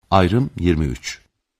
Ayrım 23.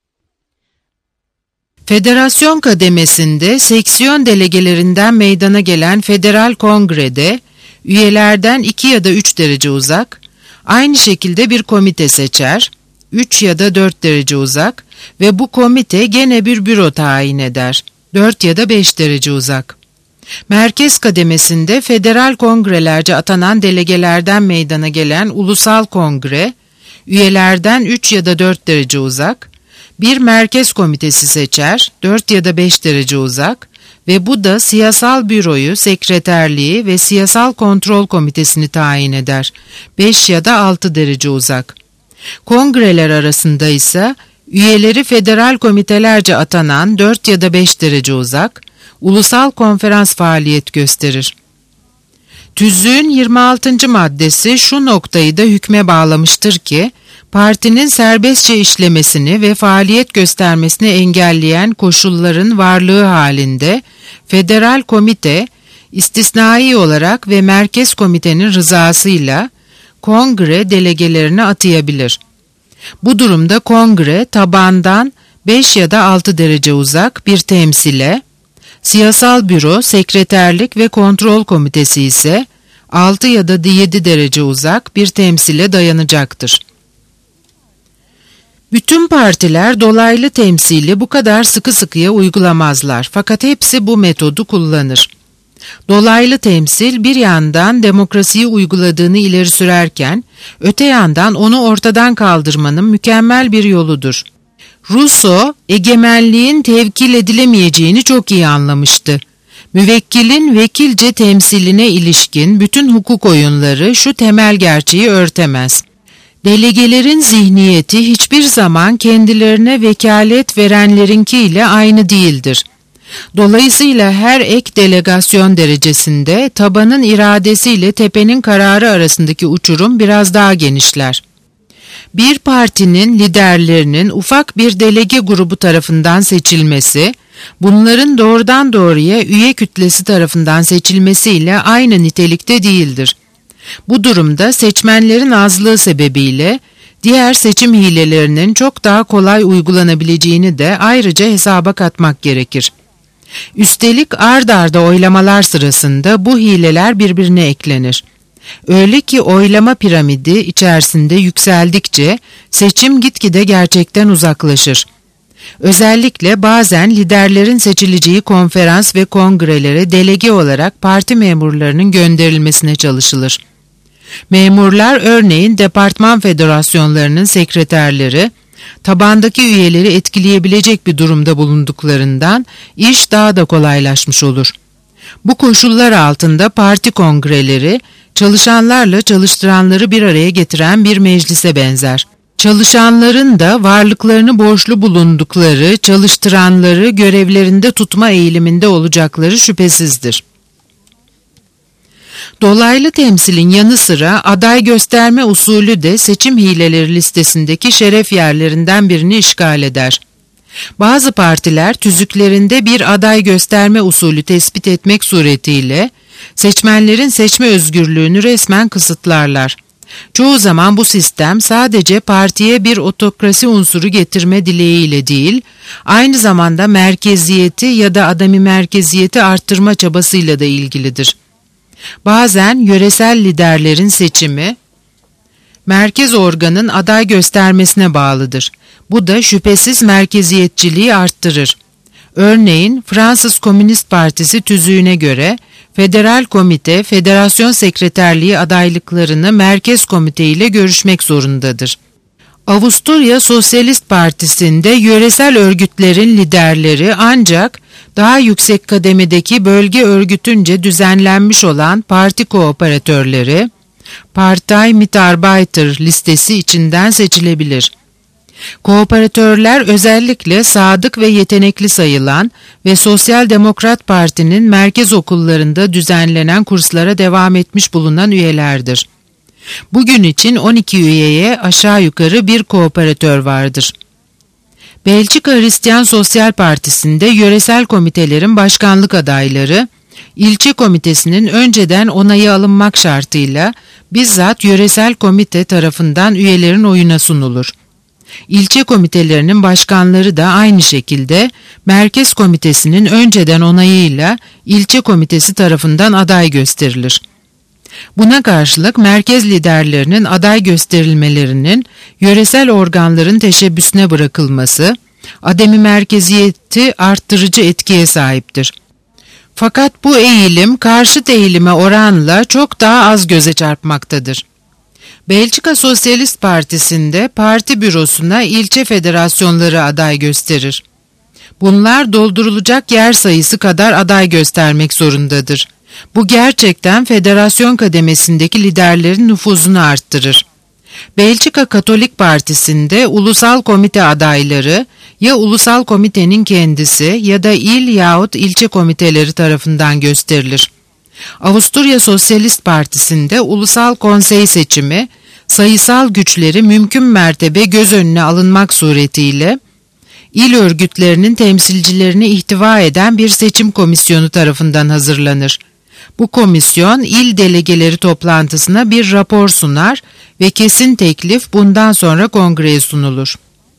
Federasyon kademesinde seksiyon delegelerinden meydana gelen Federal Kongre'de üyelerden 2 ya da 3 derece uzak, aynı şekilde bir komite seçer, 3 ya da 4 derece uzak ve bu komite gene bir büro tayin eder, 4 ya da 5 derece uzak. Merkez kademesinde federal kongrelerce atanan delegelerden meydana gelen Ulusal Kongre, üyelerden 3 ya da 4 derece uzak, bir merkez komitesi seçer, 4 ya da 5 derece uzak ve bu da siyasal büroyu, sekreterliği ve siyasal kontrol komitesini tayin eder, 5 ya da 6 derece uzak. Kongreler arasında ise üyeleri federal komitelerce atanan 4 ya da 5 derece uzak, ulusal konferans faaliyet gösterir. Tüzüğün 26. maddesi şu noktayı da hükme bağlamıştır ki, partinin serbestçe işlemesini ve faaliyet göstermesini engelleyen koşulların varlığı halinde federal komite, istisnai olarak ve merkez komitenin rızasıyla kongre delegelerini atayabilir. Bu durumda kongre tabandan 5 ya da 6 derece uzak bir temsile, siyasal büro, sekreterlik ve kontrol komitesi ise 6 ya da 7 derece uzak bir temsile dayanacaktır. Bütün partiler dolaylı temsili bu kadar sıkı sıkıya uygulamazlar fakat hepsi bu metodu kullanır. Dolaylı temsil bir yandan demokrasiyi uyguladığını ileri sürerken öte yandan onu ortadan kaldırmanın mükemmel bir yoludur. Rousseau, egemenliğin tevkil edilemeyeceğini çok iyi anlamıştı. Müvekkilin vekilce temsiline ilişkin bütün hukuk oyunları şu temel gerçeği örtemez. Delegelerin zihniyeti hiçbir zaman kendilerine vekalet verenlerinkiyle aynı değildir. Dolayısıyla her ek delegasyon derecesinde tabanın iradesiyle tepenin kararı arasındaki uçurum biraz daha genişler. Bir partinin liderlerinin ufak bir delege grubu tarafından seçilmesi, bunların doğrudan doğruya üye kütlesi tarafından seçilmesiyle aynı nitelikte değildir. Bu durumda seçmenlerin azlığı sebebiyle diğer seçim hilelerinin çok daha kolay uygulanabileceğini de ayrıca hesaba katmak gerekir. Üstelik ard arda oylamalar sırasında bu hileler birbirine eklenir. Öyle ki oylama piramidi içerisinde yükseldikçe seçim gitgide gerçekten uzaklaşır. Özellikle bazen liderlerin seçileceği konferans ve kongrelere delege olarak parti memurlarının gönderilmesine çalışılır. Memurlar örneğin departman federasyonlarının sekreterleri, tabandaki üyeleri etkileyebilecek bir durumda bulunduklarından iş daha da kolaylaşmış olur. Bu koşullar altında parti kongreleri, çalışanlarla çalıştıranları bir araya getiren bir meclise benzer. Çalışanların da varlıklarını borçlu bulundukları, çalıştıranları görevlerinde tutma eğiliminde olacakları şüphesizdir. Dolaylı temsilin yanı sıra aday gösterme usulü de seçim hileleri listesindeki şeref yerlerinden birini işgal eder. Bazı partiler tüzüklerinde bir aday gösterme usulü tespit etmek suretiyle seçmenlerin seçme özgürlüğünü resmen kısıtlarlar. Çoğu zaman bu sistem sadece partiye bir otokrasi unsuru getirme dileğiyle değil, aynı zamanda merkeziyeti ya da adami merkeziyeti arttırma çabasıyla da ilgilidir. Bazen yöresel liderlerin seçimi, merkez organın aday göstermesine bağlıdır. Bu da şüphesiz merkeziyetçiliği arttırır. Örneğin Fransız Komünist Partisi tüzüğüne göre Federal Komite, Federasyon Sekreterliği adaylıklarını Merkez Komite ile görüşmek zorundadır. Avusturya Sosyalist Partisi'nde yöresel örgütlerin liderleri ancak daha yüksek kademedeki bölge örgütünce düzenlenmiş olan parti kooperatörleri, Partei Mitarbeiter listesi içinden seçilebilir. Kooperatörler özellikle sadık ve yetenekli sayılan ve Sosyal Demokrat Parti'nin merkez okullarında düzenlenen kurslara devam etmiş bulunan üyelerdir. Bugün için 12 üyeye aşağı yukarı bir kooperatör vardır. Belçika Hristiyan Sosyal Partisi'nde yöresel komitelerin başkanlık adayları, ilçe komitesinin önceden onayı alınmak şartıyla bizzat yöresel komite tarafından üyelerin oyuna sunulur. İlçe komitelerinin başkanları da aynı şekilde Merkez Komitesi'nin önceden onayıyla ilçe komitesi tarafından aday gösterilir. Buna karşılık merkez liderlerinin aday gösterilmelerinin yöresel organların teşebbüsüne bırakılması, ademi merkeziyeti arttırıcı etkiye sahiptir. Fakat bu eğilim karşıt eğilime oranla çok daha az göze çarpmaktadır. Belçika Sosyalist Partisi'nde parti bürosuna ilçe federasyonları aday gösterir. Bunlar doldurulacak yer sayısı kadar aday göstermek zorundadır. Bu gerçekten federasyon kademesindeki liderlerin nüfuzunu arttırır. Belçika Katolik Partisi'nde ulusal komite adayları ya ulusal komitenin kendisi ya da il yahut ilçe komiteleri tarafından gösterilir. Avusturya Sosyalist Partisi'nde ulusal konsey seçimi, sayısal güçleri mümkün mertebe göz önüne alınmak suretiyle, il örgütlerinin temsilcilerini ihtiva eden bir seçim komisyonu tarafından hazırlanır. Bu komisyon il delegeleri toplantısına bir rapor sunar ve kesin teklif bundan sonra kongreye sunulur.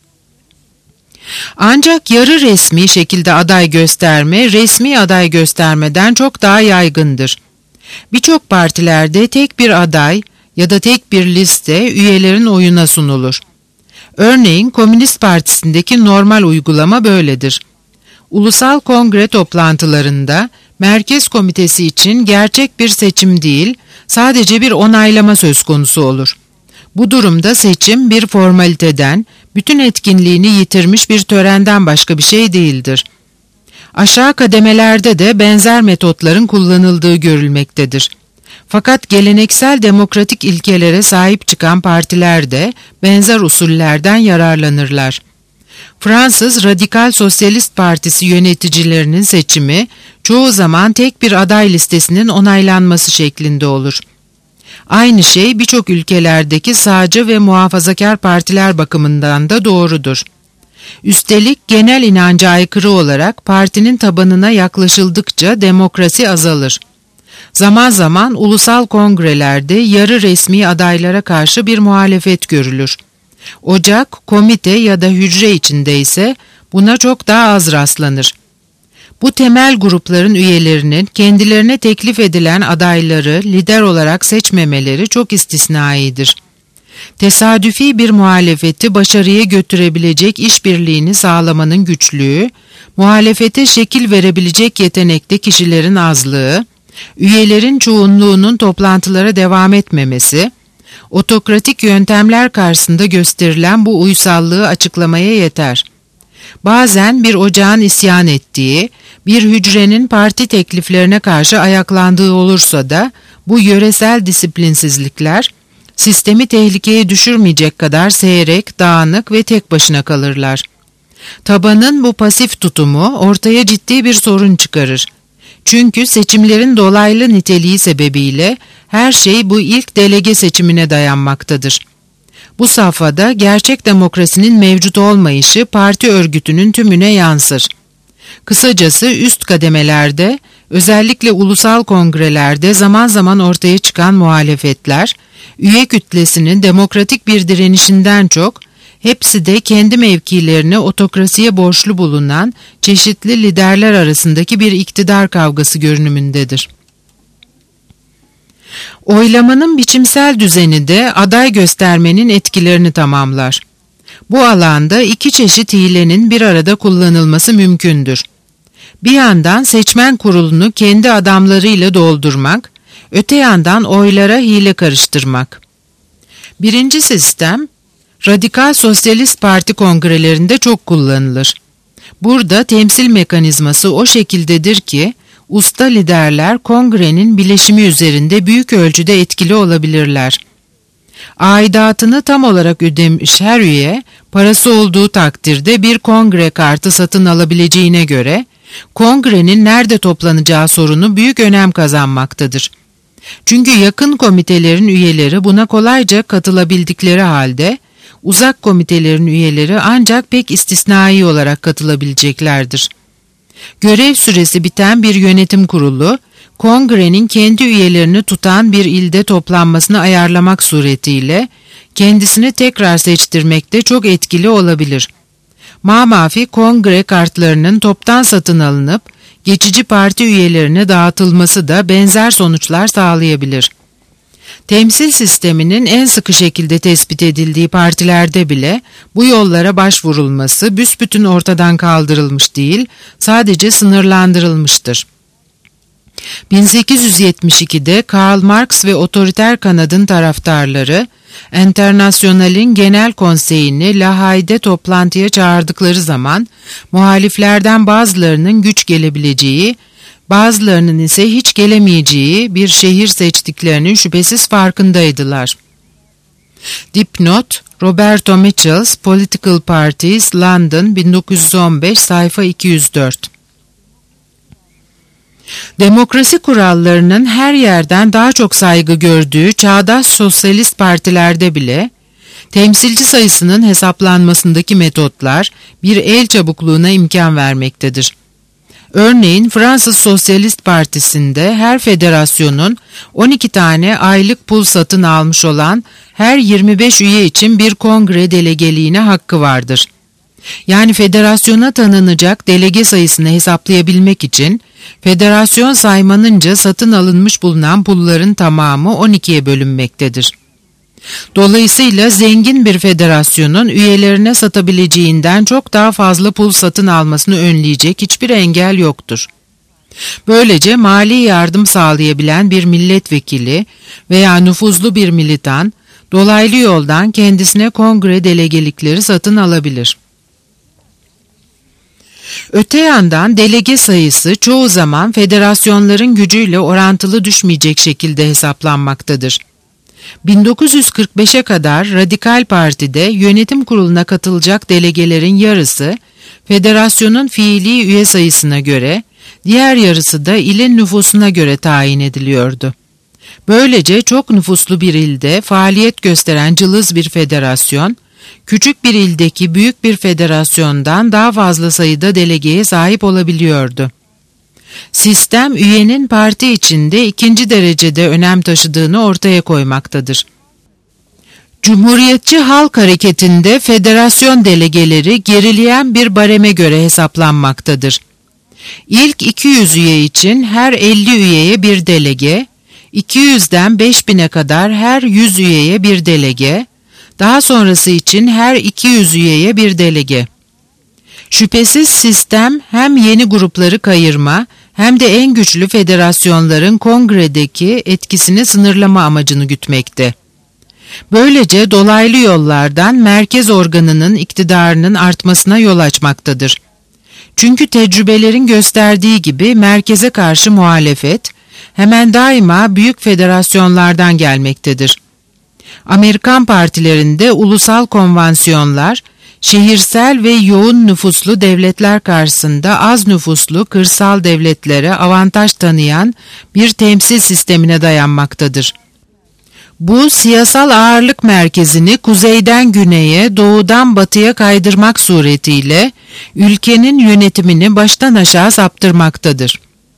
Ancak yarı resmi şekilde aday gösterme, resmi aday göstermeden çok daha yaygındır. Birçok partilerde tek bir aday ya da tek bir liste üyelerin oyuna sunulur. Örneğin Komünist Partisi'ndeki normal uygulama böyledir. Ulusal kongre toplantılarında Merkez Komitesi için gerçek bir seçim değil, sadece bir onaylama söz konusu olur. Bu durumda seçim bir formaliteden, bütün etkinliğini yitirmiş bir törenden başka bir şey değildir. Aşağı kademelerde de benzer metotların kullanıldığı görülmektedir. Fakat geleneksel demokratik ilkelere sahip çıkan partiler de benzer usullerden yararlanırlar. Fransız Radikal Sosyalist Partisi yöneticilerinin seçimi çoğu zaman tek bir aday listesinin onaylanması şeklinde olur. Aynı şey birçok ülkelerdeki sağcı ve muhafazakar partiler bakımından da doğrudur. Üstelik genel inanca aykırı olarak partinin tabanına yaklaşıldıkça demokrasi azalır. Zaman zaman ulusal kongrelerde yarı resmi adaylara karşı bir muhalefet görülür. Ocak, komite ya da hücre içinde ise buna çok daha az rastlanır. Bu temel grupların üyelerinin kendilerine teklif edilen adayları lider olarak seçmemeleri çok istisnaidir. Tesadüfi bir muhalefeti başarıya götürebilecek işbirliğini sağlamanın güçlüğü, muhalefete şekil verebilecek yetenekte kişilerin azlığı, üyelerin çoğunluğunun toplantılara devam etmemesi, otokratik yöntemler karşısında gösterilen bu uysallığı açıklamaya yeter. Bazen bir ocağın isyan ettiği, bir hücrenin parti tekliflerine karşı ayaklandığı olursa da bu yöresel disiplinsizlikler, sistemi tehlikeye düşürmeyecek kadar seyrek, dağınık ve tek başına kalırlar. Tabanın bu pasif tutumu ortaya ciddi bir sorun çıkarır. Çünkü seçimlerin dolaylı niteliği sebebiyle her şey bu ilk delege seçimine dayanmaktadır. Bu safhada gerçek demokrasinin mevcut olmayışı parti örgütünün tümüne yansır. Kısacası üst kademelerde, özellikle ulusal kongrelerde zaman zaman ortaya çıkan muhalefetler, üye kütlesinin demokratik bir direnişinden çok, hepsi de kendi mevkilerine otokrasiye borçlu bulunan çeşitli liderler arasındaki bir iktidar kavgası görünümündedir. Oylamanın biçimsel düzeni de aday göstermenin etkilerini tamamlar. Bu alanda iki çeşit hilenin bir arada kullanılması mümkündür. Bir yandan seçmen kurulunu kendi adamlarıyla doldurmak, öte yandan oylara hile karıştırmak. Birinci sistem, Radikal Sosyalist Parti kongrelerinde çok kullanılır. Burada temsil mekanizması o şekildedir ki, usta liderler kongrenin bileşimi üzerinde büyük ölçüde etkili olabilirler. Aidatını tam olarak ödemiş her üye, parası olduğu takdirde bir kongre kartı satın alabileceğine göre, kongrenin nerede toplanacağı sorunu büyük önem kazanmaktadır. Çünkü yakın komitelerin üyeleri buna kolayca katılabildikleri halde, uzak komitelerin üyeleri ancak pek istisnai olarak katılabileceklerdir. Görev süresi biten bir yönetim kurulu, kongrenin kendi üyelerini tutan bir ilde toplanmasını ayarlamak suretiyle, kendisini tekrar seçtirmekte çok etkili olabilir. Mamafi kongre kartlarının toptan satın alınıp geçici parti üyelerine dağıtılması da benzer sonuçlar sağlayabilir. Temsil sisteminin en sıkı şekilde tespit edildiği partilerde bile bu yollara başvurulması büsbütün ortadan kaldırılmış değil, sadece sınırlandırılmıştır. 1872'de Karl Marx ve otoriter kanadın taraftarları, Enternasyonal'in genel konseyini La Haye'de toplantıya çağırdıkları zaman, muhaliflerden bazılarının güç gelebileceği, bazılarının ise hiç gelemeyeceği bir şehir seçtiklerinin şüphesiz farkındaydılar. Dipnot, Roberto Mitchell's Political Parties, London, 1915, sayfa 204. Demokrasi kurallarının her yerden daha çok saygı gördüğü çağdaş sosyalist partilerde bile, temsilci sayısının hesaplanmasındaki metotlar bir el çabukluğuna imkan vermektedir. Örneğin Fransız Sosyalist Partisi'nde her federasyonun 12 tane aylık pul satın almış olan her 25 üye için bir kongre delegeliğine hakkı vardır. Yani federasyona tanınacak delege sayısını hesaplayabilmek için federasyon saymanınca satın alınmış bulunan pulların tamamı 12'ye bölünmektedir. Dolayısıyla zengin bir federasyonun üyelerine satabileceğinden çok daha fazla pul satın almasını önleyecek hiçbir engel yoktur. Böylece mali yardım sağlayabilen bir milletvekili veya nüfuzlu bir militan, dolaylı yoldan kendisine kongre delegelikleri satın alabilir. Öte yandan delege sayısı çoğu zaman federasyonların gücüyle orantılı düşmeyecek şekilde hesaplanmaktadır. 1945'e kadar Radikal Parti'de yönetim kuruluna katılacak delegelerin yarısı federasyonun fiili üye sayısına göre, diğer yarısı da ilin nüfusuna göre tayin ediliyordu. Böylece çok nüfuslu bir ilde faaliyet gösteren cılız bir federasyon, küçük bir ildeki büyük bir federasyondan daha fazla sayıda delegeye sahip olabiliyordu. Sistem üyenin parti içinde ikinci derecede önem taşıdığını ortaya koymaktadır. Cumhuriyetçi Halk Hareketi'nde federasyon delegeleri gerileyen bir bareme göre hesaplanmaktadır. İlk 200 üye için her 50 üyeye bir delege, 200'den 5000'e kadar her 100 üyeye bir delege, daha sonrası için her 200 üyeye bir delege. Şüphesiz sistem hem yeni grupları kayırma hem de en güçlü federasyonların kongredeki etkisini sınırlama amacını gütmekte. Böylece dolaylı yollardan merkez organının iktidarının artmasına yol açmaktadır. Çünkü tecrübelerin gösterdiği gibi merkeze karşı muhalefet hemen daima büyük federasyonlardan gelmektedir. Amerikan partilerinde ulusal konvansiyonlar, şehirsel ve yoğun nüfuslu devletler karşısında az nüfuslu kırsal devletlere avantaj tanıyan bir temsil sistemine dayanmaktadır. Bu siyasal ağırlık merkezini kuzeyden güneye, doğudan batıya kaydırmak suretiyle ülkenin yönetimini baştan aşağı saptırmaktadır.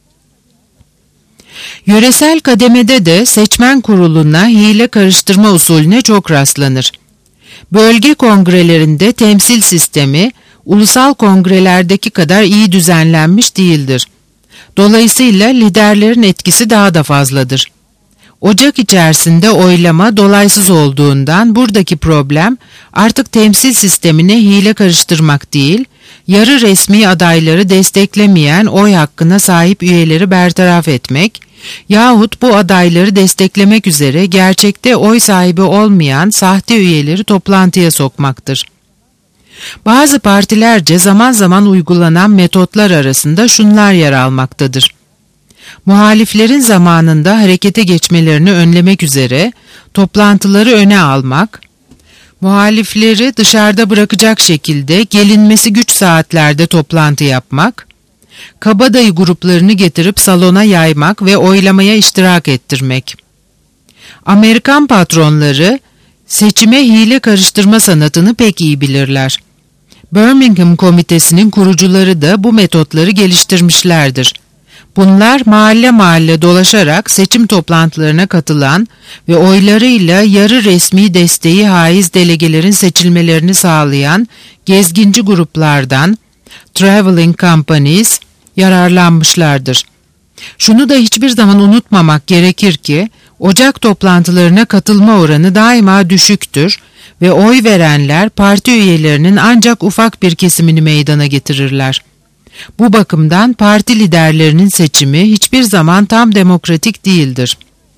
Yöresel kademede de seçmen kuruluna hile karıştırma usulüne çok rastlanır. Bölge kongrelerinde temsil sistemi, ulusal kongrelerdeki kadar iyi düzenlenmiş değildir. Dolayısıyla liderlerin etkisi daha da fazladır. Ocak içerisinde oylama dolaysız olduğundan buradaki problem artık temsil sistemine hile karıştırmak değil, yarı resmi adayları desteklemeyen oy hakkına sahip üyeleri bertaraf etmek yahut bu adayları desteklemek üzere gerçekte oy sahibi olmayan sahte üyeleri toplantıya sokmaktır. Bazı partilerce zaman zaman uygulanan metotlar arasında şunlar yer almaktadır. Muhaliflerin zamanında harekete geçmelerini önlemek üzere toplantıları öne almak, muhalifleri dışarıda bırakacak şekilde gelinmesi güç saatlerde toplantı yapmak, kabadayı gruplarını getirip salona yaymak ve oylamaya iştirak ettirmek. Amerikan patronları seçime hile karıştırma sanatını pek iyi bilirler. Birmingham Komitesi'nin kurucuları da bu metotları geliştirmişlerdir. Bunlar mahalle mahalle dolaşarak seçim toplantılarına katılan ve oylarıyla yarı resmi desteği haiz delegelerin seçilmelerini sağlayan gezginci gruplardan, traveling companies, yararlanmışlardır. Şunu da hiçbir zaman unutmamak gerekir ki, Ocak toplantılarına katılma oranı daima düşüktür ve oy verenler parti üyelerinin ancak ufak bir kesimini meydana getirirler. Bu bakımdan parti liderlerinin seçimi hiçbir zaman tam demokratik değildir.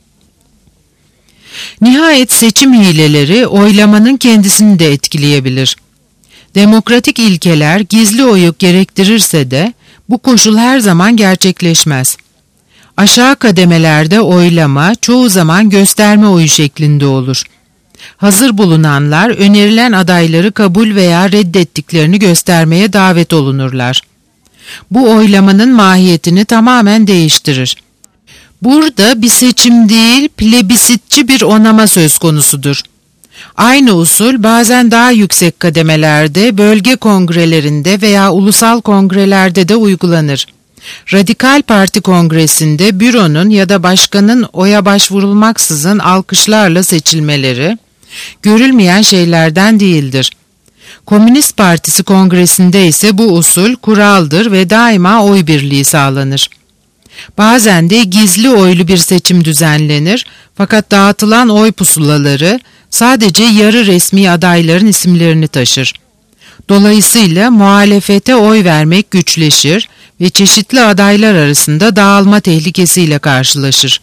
Nihayet seçim hileleri oylamanın kendisini de etkileyebilir. Demokratik ilkeler gizli oyu gerektirirse de bu koşul her zaman gerçekleşmez. Aşağı kademelerde oylama çoğu zaman gösterme oyu şeklinde olur. Hazır bulunanlar önerilen adayları kabul veya reddettiklerini göstermeye davet olunurlar. Bu oylamanın mahiyetini tamamen değiştirir. Burada bir seçim değil, plebisitçi bir onama söz konusudur. Aynı usul bazen daha yüksek kademelerde, bölge kongrelerinde veya ulusal kongrelerde de uygulanır. Radikal Parti Kongresi'nde büronun ya da başkanın oya başvurulmaksızın alkışlarla seçilmeleri, görülmeyen şeylerden değildir. Komünist Partisi Kongresi'nde ise bu usul kuraldır ve daima oy birliği sağlanır. Bazen de gizli oylu bir seçim düzenlenir fakat dağıtılan oy pusulaları sadece yarı resmi adayların isimlerini taşır. Dolayısıyla muhalefete oy vermek güçleşir ve çeşitli adaylar arasında dağılma tehlikesiyle karşılaşır.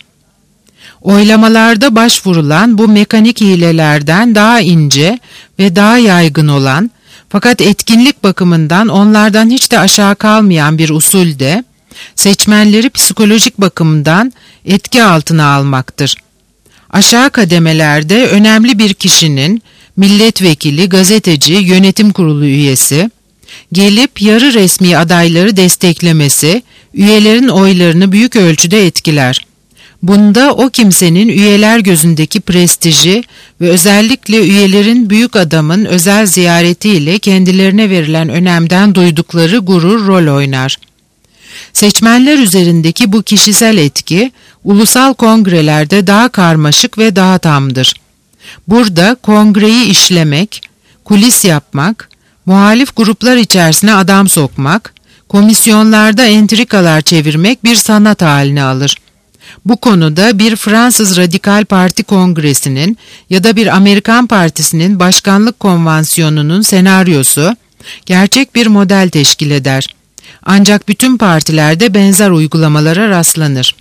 Oylamalarda başvurulan bu mekanik hilelerden daha ince ve daha yaygın olan fakat etkinlik bakımından onlardan hiç de aşağı kalmayan bir usul de seçmenleri psikolojik bakımdan etki altına almaktır. Aşağı kademelerde önemli bir kişinin milletvekili, gazeteci, yönetim kurulu üyesi gelip yarı resmi adayları desteklemesi üyelerin oylarını büyük ölçüde etkiler. Bunda o kimsenin üyeler gözündeki prestiji ve özellikle üyelerin büyük adamın özel ziyaretiyle kendilerine verilen önemden duydukları gurur rol oynar. Seçmenler üzerindeki bu kişisel etki ulusal kongrelerde daha karmaşık ve daha tamdır. Burada kongreyi işlemek, kulis yapmak, muhalif gruplar içerisine adam sokmak, komisyonlarda entrikalar çevirmek bir sanat haline alır. Bu konuda bir Fransız Radikal Parti Kongresi'nin ya da bir Amerikan Partisi'nin başkanlık konvansiyonunun senaryosu gerçek bir model teşkil eder. Ancak bütün partilerde benzer uygulamalara rastlanır.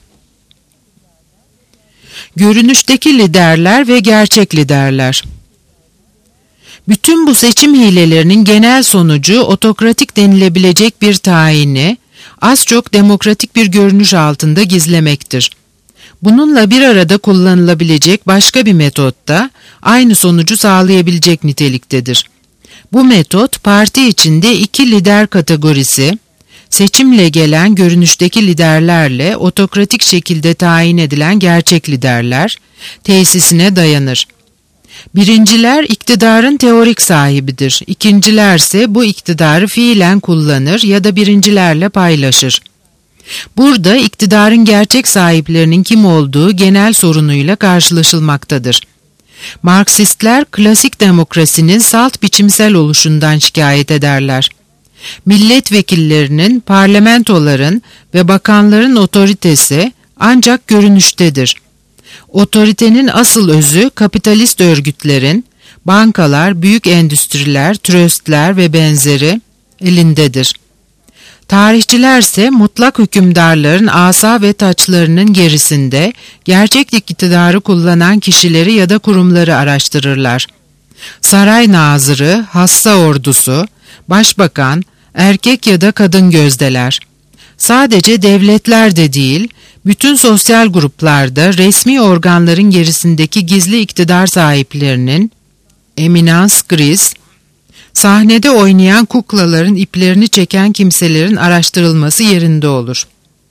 Görünüşteki liderler ve gerçek liderler. Bütün bu seçim hilelerinin genel sonucu otokratik denilebilecek bir tayini az çok demokratik bir görünüş altında gizlemektir. Bununla bir arada kullanılabilecek başka bir metot da aynı sonucu sağlayabilecek niteliktedir. Bu metot parti içinde iki lider kategorisi, seçimle gelen görünüşteki liderlerle otokratik şekilde tayin edilen gerçek liderler tesisine dayanır. Birinciler iktidarın teorik sahibidir. İkincilerse bu iktidarı fiilen kullanır ya da birincilerle paylaşır. Burada iktidarın gerçek sahiplerinin kim olduğu genel sorunuyla karşılaşılmaktadır. Marksistler klasik demokrasinin salt biçimsel oluşundan şikayet ederler. Milletvekillerinin, parlamentoların ve bakanların otoritesi ancak görünüştedir. Otoritenin asıl özü kapitalist örgütlerin, bankalar, büyük endüstriler, tröstler ve benzeri elindedir. Tarihçilerse mutlak hükümdarların asa ve taçlarının gerisinde gerçek iktidarı kullanan kişileri ya da kurumları araştırırlar. Saray nazırı, hassa ordusu, başbakan, erkek ya da kadın gözdeler. Sadece devletler de değil, bütün sosyal gruplarda resmi organların gerisindeki gizli iktidar sahiplerinin, eminans gris, sahnede oynayan kuklaların iplerini çeken kimselerin araştırılması yerinde olur.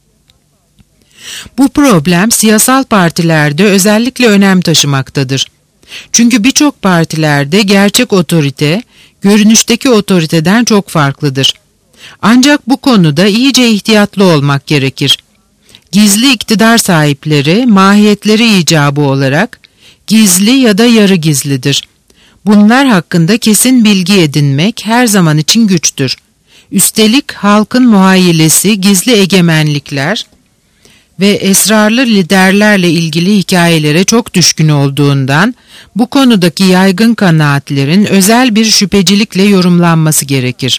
Bu problem siyasal partilerde özellikle önem taşımaktadır. Çünkü birçok partilerde gerçek otorite, görünüşteki otoriteden çok farklıdır. Ancak bu konuda iyice ihtiyatlı olmak gerekir. Gizli iktidar sahipleri mahiyetleri icabı olarak gizli ya da yarı gizlidir. Bunlar hakkında kesin bilgi edinmek her zaman için güçtür. Üstelik halkın muhayyilesi gizli egemenlikler ve esrarlı liderlerle ilgili hikayelere çok düşkün olduğundan bu konudaki yaygın kanaatlerin özel bir şüphecilikle yorumlanması gerekir.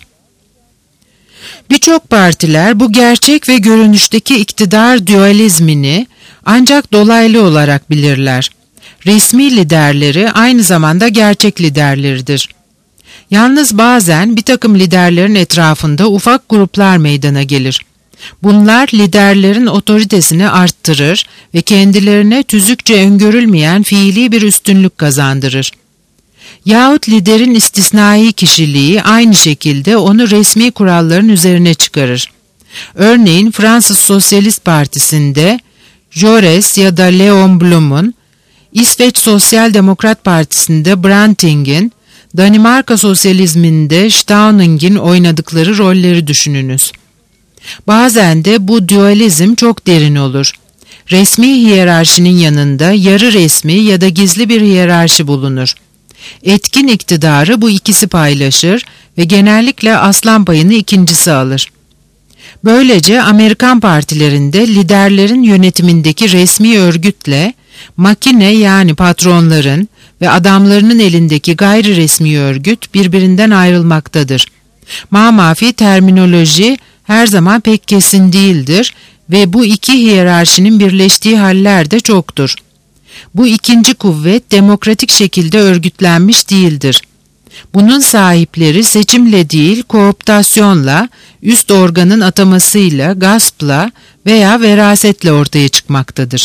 Birçok partiler bu gerçek ve görünüşteki iktidar dualizmini ancak dolaylı olarak bilirler. Resmi liderleri aynı zamanda gerçek liderleridir. Yalnız bazen bir takım liderlerin etrafında ufak gruplar meydana gelir. Bunlar liderlerin otoritesini arttırır ve kendilerine tüzükçe öngörülmeyen fiili bir üstünlük kazandırır. Yahut liderin istisnai kişiliği aynı şekilde onu resmi kuralların üzerine çıkarır. Örneğin Fransız Sosyalist Partisi'nde Jaurès ya da Léon Blum'un, İsveç Sosyal Demokrat Partisi'nde Brandting'in, Danimarka Sosyalizminde Stauning'in oynadıkları rolleri düşününüz. Bazen de bu dualizm çok derin olur. Resmi hiyerarşinin yanında yarı resmi ya da gizli bir hiyerarşi bulunur. Etkin iktidarı bu ikisi paylaşır ve genellikle aslan payını ikincisi alır. Böylece Amerikan partilerinde liderlerin yönetimindeki resmi örgütle makine yani patronların ve adamlarının elindeki gayri resmi örgüt birbirinden ayrılmaktadır. Mamafi terminoloji her zaman pek kesin değildir ve bu iki hiyerarşinin birleştiği haller de çoktur. Bu ikinci kuvvet demokratik şekilde örgütlenmiş değildir. Bunun sahipleri seçimle değil kooptasyonla, üst organın atamasıyla, gaspla veya verasetle ortaya çıkmaktadır.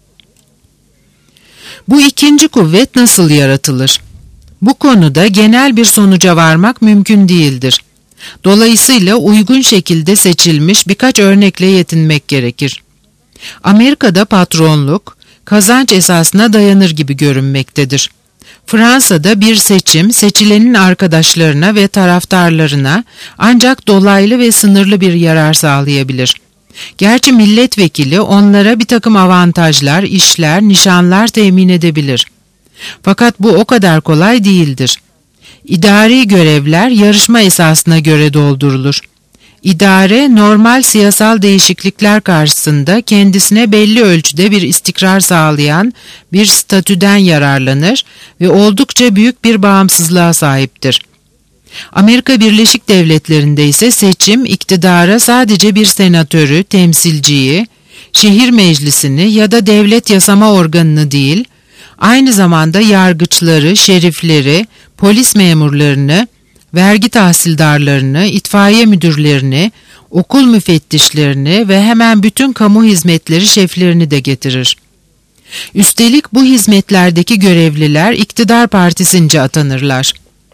Bu ikinci kuvvet nasıl yaratılır? Bu konuda genel bir sonuca varmak mümkün değildir. Dolayısıyla uygun şekilde seçilmiş birkaç örnekle yetinmek gerekir. Amerika'da patronluk, kazanç esasına dayanır gibi görünmektedir. Fransa'da bir seçim, seçilenin arkadaşlarına ve taraftarlarına ancak dolaylı ve sınırlı bir yarar sağlayabilir. Gerçi milletvekili onlara bir takım avantajlar, işler, nişanlar temin edebilir. Fakat bu o kadar kolay değildir. İdari görevler yarışma esasına göre doldurulur. İdare, normal siyasal değişiklikler karşısında kendisine belli ölçüde bir istikrar sağlayan bir statüden yararlanır ve oldukça büyük bir bağımsızlığa sahiptir. Amerika Birleşik Devletleri'nde ise seçim, iktidara sadece bir senatörü, temsilciyi, şehir meclisini ya da devlet yasama organını değil, aynı zamanda yargıçları, şerifleri, polis memurlarını, vergi tahsildarlarını, itfaiye müdürlerini, okul müfettişlerini ve hemen bütün kamu hizmetleri şeflerini de getirir. Üstelik bu hizmetlerdeki görevliler iktidar partisince atanırlar.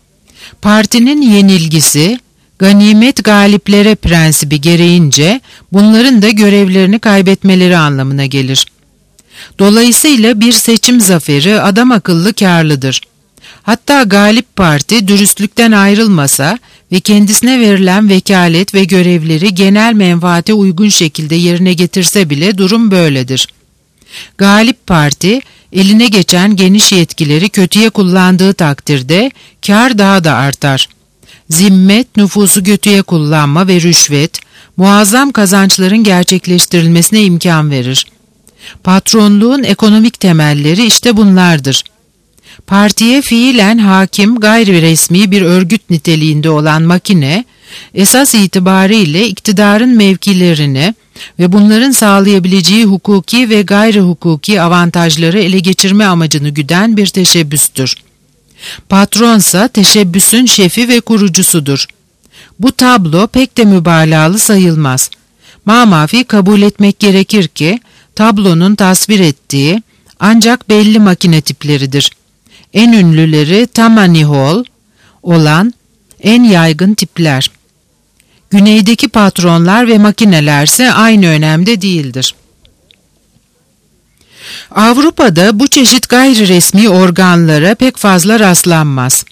Partinin yenilgisi, ganimet galiplere prensibi gereğince bunların da görevlerini kaybetmeleri anlamına gelir. Dolayısıyla bir seçim zaferi adam akıllı kârlıdır. Hatta galip parti dürüstlükten ayrılmasa ve kendisine verilen vekalet ve görevleri genel menfaate uygun şekilde yerine getirse bile durum böyledir. Galip parti eline geçen geniş yetkileri kötüye kullandığı takdirde kar daha da artar. Zimmet, nüfusu kötüye kullanma ve rüşvet, muazzam kazançların gerçekleştirilmesine imkan verir. Patronluğun ekonomik temelleri işte bunlardır. Partiye fiilen hakim gayri resmi bir örgüt niteliğinde olan makine, esas itibariyle iktidarın mevkilerini ve bunların sağlayabileceği hukuki ve gayri hukuki avantajları ele geçirme amacını güden bir teşebbüstür. Patronsa teşebbüsün şefi ve kurucusudur. Bu tablo pek de mübalağalı sayılmaz. Mamafi kabul etmek gerekir ki, tablonun tasvir ettiği ancak belli makine tipleridir. En ünlüleri Tammany Hall olan en yaygın tipler. Güneydeki patronlar ve makinelerse aynı önemde değildir. Avrupa'da bu çeşit gayri resmi organlara pek fazla rastlanmaz.